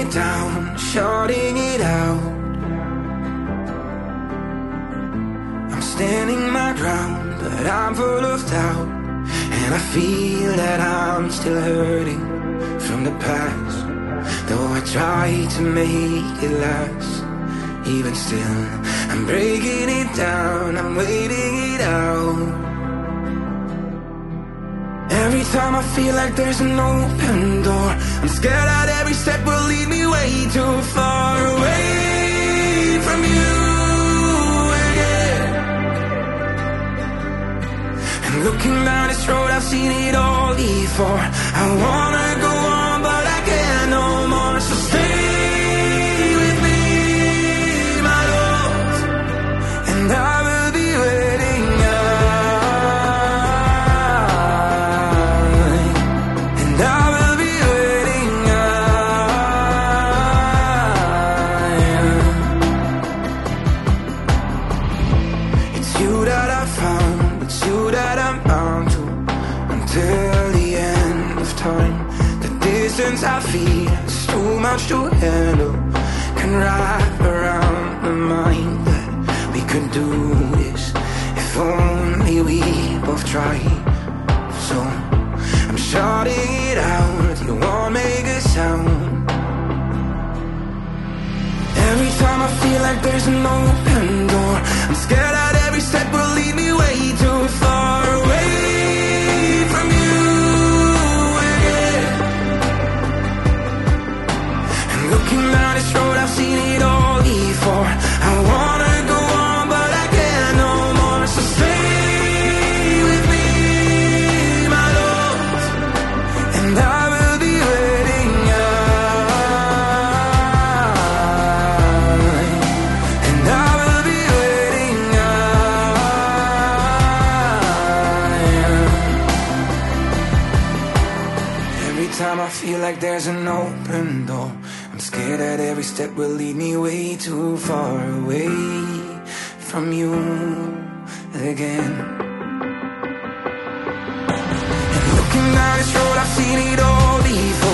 it down, shutting it out. I'm standing my ground, but I'm full of doubt. And I feel that I'm still hurting from the past, though I try to make it last. Even still, I'm breaking it down, I'm waiting it out. Every time I feel like there's an open door, I'm scared that every step will lead me way too far away from you again. And looking down this road, I've seen it all before. I wanna go on, but I can't no more. So stay with me, my love, and I will be waiting I feel it's too much to handle. Can wrap around the mind that we could do this if only we both tried. So I'm shouting it out, you won't make a sound. Every time I feel like there's an open door, I'm scared that every step will lead me way too far away from you. Looking down this road, I've seen it all before. I wanna go on, but I can't no more. So stay with me, my love, and I will be waiting and I will be waiting Every time I feel like there's an open door, I'm scared that every step will lead me way too far away from you again. And looking down this road, I've seen it all before.